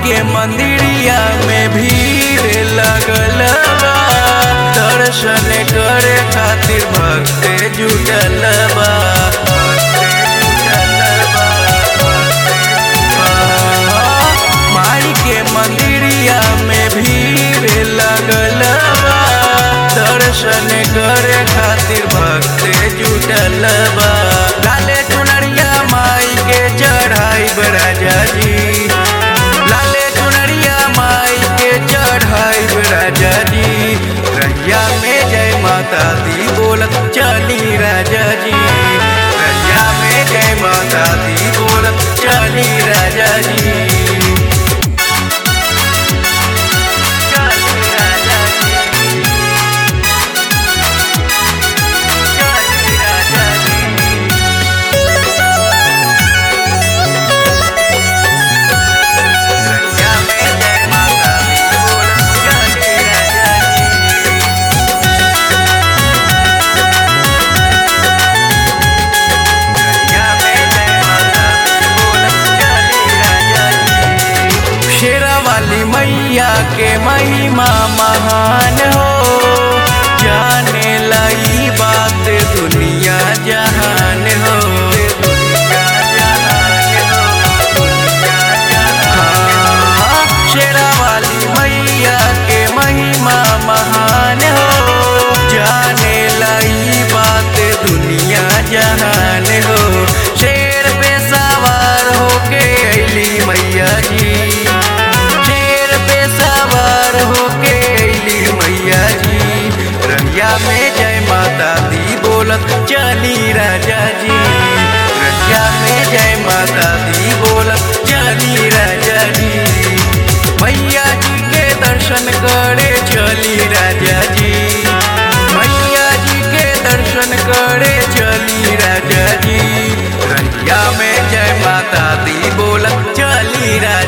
के मंदिरिया में भीड़ लगल बा, दर्शन करे खातिर भक्त जुटल बा। माई के मंदिरिया में भीड़ लगल बा, दर्शन करे खातिर भक्त जुटल बा। लाले चुनरिया माई के चढ़ाई राजा जी, लाले चुनरिया माई के चढ़ाई राजा जी। रैया में जय माता दी बोलत चली राजा जी, रैया में जय माता दी बोलत चली राजा जी। मैया के महिमा महान हो, जाने लाई बात दुनिया जहान हो। हाँ, शेरा वाली मैया के महिमा महान हो, जाने लाई बात दुनिया जहान हो। शेर पे सवार होके अली मैया जी, रैया में जय माता दी बोलत चली राजा जी, रैया में जय माता दी बोलत चली राजा जी। मैया जी के दर्शन करे चली राजा जी, मैया जी के दर्शन करे चली राजा जी। रैया में जय माता दी बोलत चली राजा